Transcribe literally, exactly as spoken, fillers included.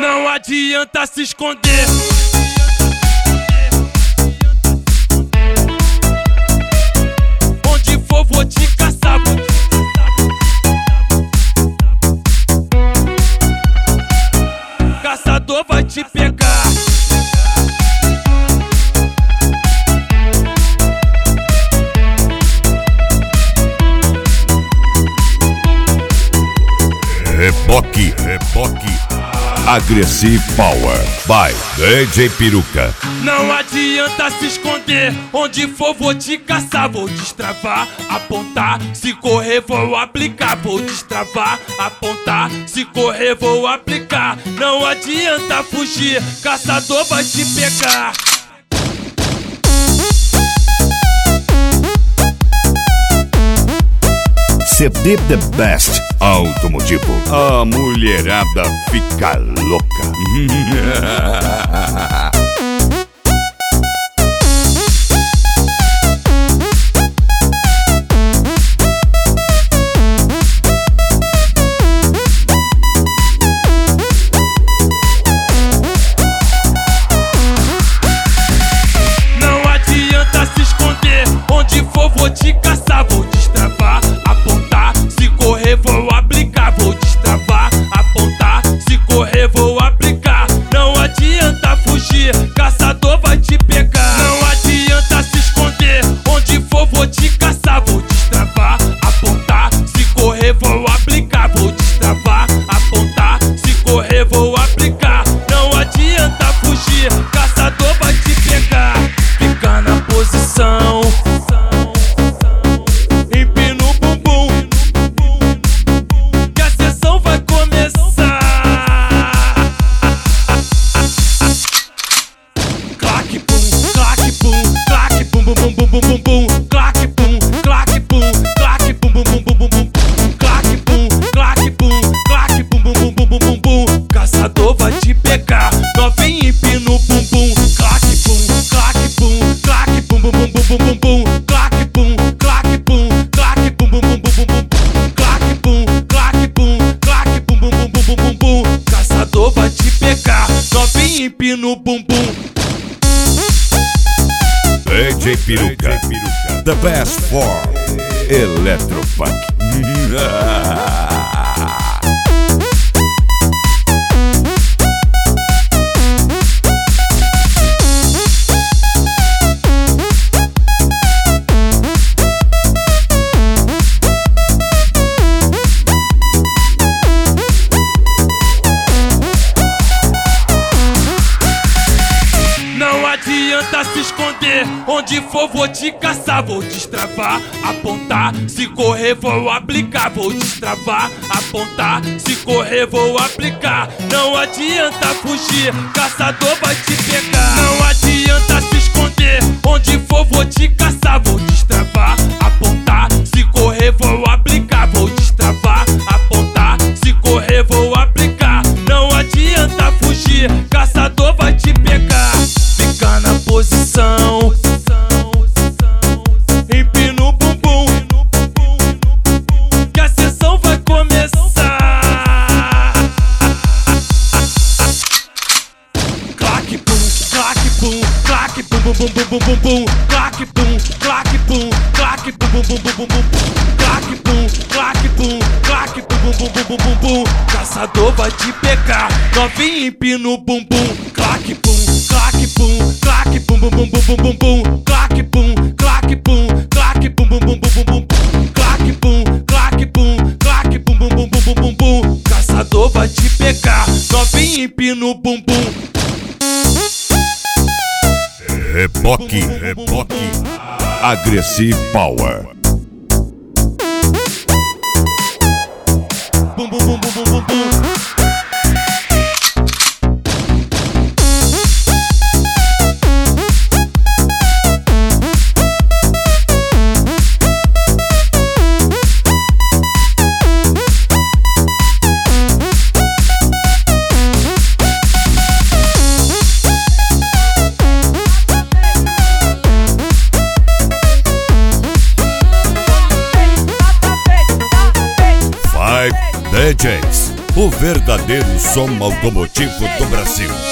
Não adianta se esconder. Onde for vou te caçar. Caçador vai te pegar. Reboque, reboque, Aggressive Power by D J Peruca. Não adianta se esconder. Onde for vou te caçar. Vou destravar, apontar. Se correr vou aplicar. Vou destravar, apontar. Se correr vou aplicar. Não adianta fugir. Caçador vai te pegar. C D The Best Automotivo. A mulherada fica louca. Não adianta se esconder. Onde for vou te caçar. Vou destravar, apontar. Se correr vou aplicar. Vou destravar, apontar. Se correr vou aplicar. Não adianta fugir. Caçador vai te pegar. Não adianta se esconder. Onde for vou te caçar. Vou destravar, apontar. Se correr vou aplicar. Vou destravar, apontar. Se correr vou aplicar. Não adianta fugir. Caçador vai te pegar. Fica na posição. Empina o bumbum, que a sessão vai começar. Claque, pum, claque, pum, claque, pum, bum, bum, bum, bum, bum, bum. Claque, pum, claque, pum, claque, pum, bum, bum, bum, bum, bum. Claque, pum, claque, pum, claque, pum, bum, bum, bum, bum, bum, bum. Caçador vai te pegar. Novinho empina o bumbum. Claque, pum, claque, pum, claque, pum, bum, bum, bum, bum, bum, bum. Claque, pum, claque, pum, claque, pum, bum, bum, bum, bum, bum. Claque, pum, claque, pum, claque, pum, bum, bum, bum, bum, bum, bum. Caçador vai te pegar. Novinho empina o bumbum. D J Peruca, the best for Electrofunk. Não adianta se esconder. Onde for vou te caçar. Vou destravar, apontar. Se correr vou aplicar. Vou destravar, apontar. Se correr vou aplicar. Não adianta fugir. Caçador vai te pegar. Não adianta se esconder. Onde for vou te caçar. Vou destravar, apontar. Se correr vou aplicar. Vou destravar, apontar. Se correr vou aplicar. Não adianta fugir. Caçador vai te pegar. Fica na posição. Empina o bumbum, que a sessão vai começar. Claque, pum, claque, pum, claque, pum, bum, bum, bum, bum, bum, bum. Claque, pum, claque, pum, claque, pum, bum, bum, bum, bum, bum. Claque, pum, claque, pum, claque, pum, bum, bum, bum, bum, bum, bum. Caçador vai te pegar. Novinho empina o bumbum. Claque, pum, claque, pum, claque, pum, bum, bum, bum, bum, bum, bum. Claque, pum, claque, pum, claque, pum, bum, bum, bum, bum, bum. Claque, pum, claque, pum, claque, pum, bum, bum, bum, bum, bum, bum. Caçador vai te pegar. Novinho empina o bumbum. Reboque, reboque, Aggressive Power. Bum, bum, bum, bum, bum, bum, bum. o verdadeiro som automotivo do Brasil.